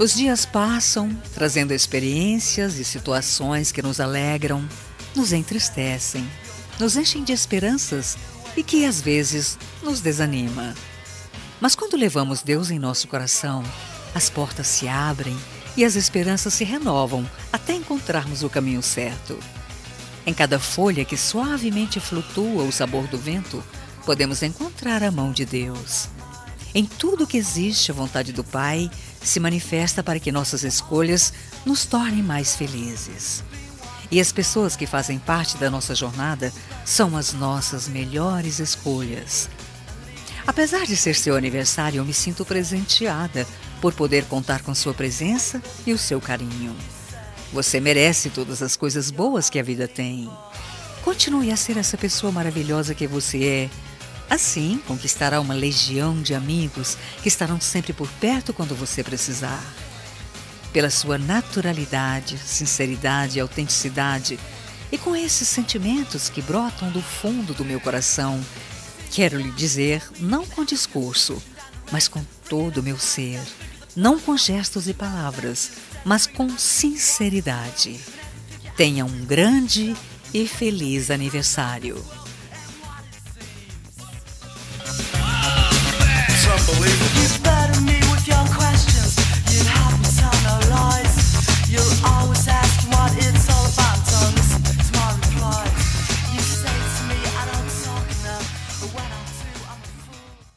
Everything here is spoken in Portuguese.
Os dias passam, trazendo experiências e situações que nos alegram, nos entristecem, nos enchem de esperanças e que às vezes nos desanima. Mas quando levamos Deus em nosso coração, as portas se abrem e as esperanças se renovam até encontrarmos o caminho certo. Em cada folha que suavemente flutua o sabor do vento, podemos encontrar a mão de Deus. Em tudo que existe, a vontade do Pai se manifesta para que nossas escolhas nos tornem mais felizes. E as pessoas que fazem parte da nossa jornada são as nossas melhores escolhas. Apesar de ser seu aniversário, eu me sinto presenteada por poder contar com sua presença e o seu carinho. Você merece todas as coisas boas que a vida tem. Continue a ser essa pessoa maravilhosa que você é. Assim, conquistará uma legião de amigos que estarão sempre por perto quando você precisar. Pela sua naturalidade, sinceridade e autenticidade, e com esses sentimentos que brotam do fundo do meu coração, quero lhe dizer, não com discurso, mas com todo o meu ser, não com gestos e palavras, mas com sinceridade. Tenha um grande e feliz aniversário.